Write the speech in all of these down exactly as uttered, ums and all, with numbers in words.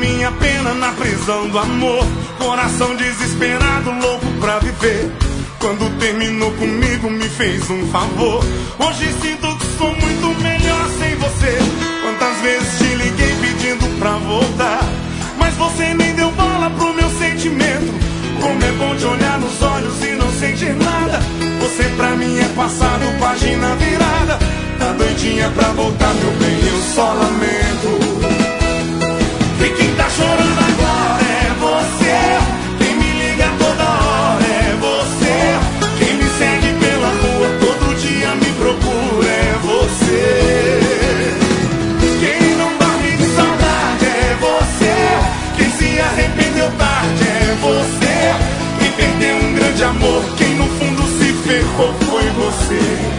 minha pena na prisão do amor. Coração desesperado, louco pra viver. Quando terminou comigo me fez um favor. Hoje sinto que sou muito melhor sem você. Quantas vezes te liguei pedindo pra voltar, mas você nem deu bola pro meu sentimento. Como é bom te olhar nos olhos e não sentir nada. Você pra mim é passado, página virada. Tá doidinha pra voltar, meu bem, eu só lamento. E quem tá chorando agora é você. Quem me liga toda hora é você. Quem me segue pela rua todo dia me procura é você. Quem não dorme de saudade é você. Quem se arrependeu tarde é você. Quem perdeu um grande amor, quem no fundo se ferrou foi você.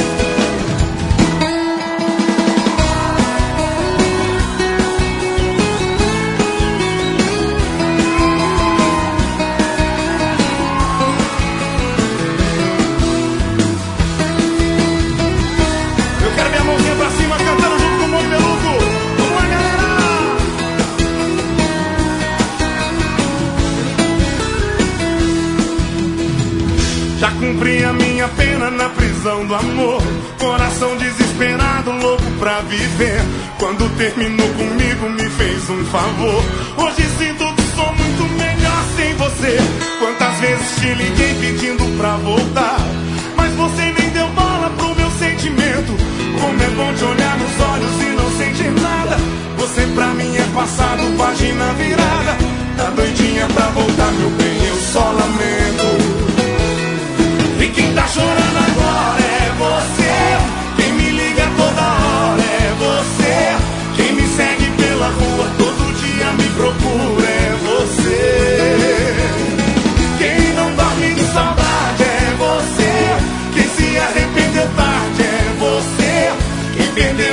Já cumpri a minha pena na prisão do amor. Coração desesperado, louco pra viver. Quando terminou comigo me fez um favor. Hoje sinto que sou muito melhor sem você. Quantas vezes te liguei pedindo pra voltar, mas você nem deu bola pro meu sentimento. Como é bom te olhar nos olhos e não sentir nada. Você pra mim é passado, página virada. Tá doidinha pra voltar, meu bem, eu só lamento. E quem tá chorando agora é você. Quem me liga toda hora é você. Quem me segue pela rua todo dia me procura é você. Quem não dorme de saudade é você. Quem se arrependeu tarde é você. Quem perdeu